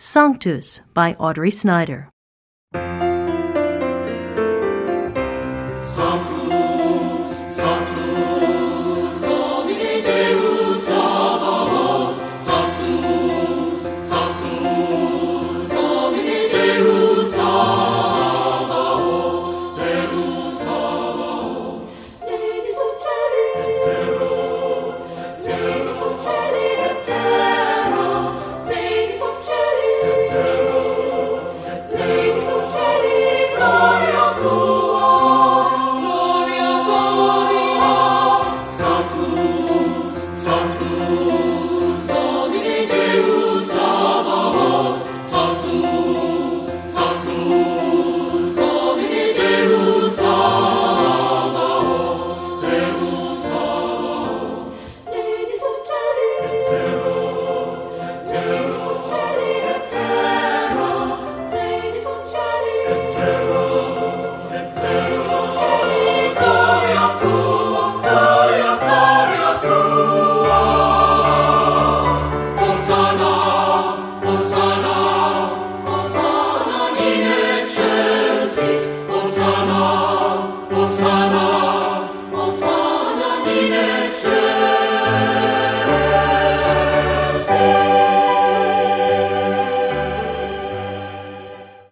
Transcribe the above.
Sanctus by Audrey Snyder. Sanctus, Sanctus, Domine Deus Sabaoth. Sanctus, Sanctus, Domine Deus Sabaoth. Deus Sabaoth. Pleni sunt celi et terra, pleni sunt celi et terra, pleni sunt celi et terra, pleni sunt celi, gloria tua. Sanctus, Domine Deus Sabaoth. Sanctus, Sanctus, Domine Deus Sabaoth. Deus Sabaoth. Pleni sunt celi et terra, pleni sunt celi et terra, pleni sunt celi et terra, pleni sunt celi, gloria tua, gloria, gloria tua. Hosanna, Hosanna, Hosanna in excelsis. Hosanna, Hosanna, Hosanna in excelsis.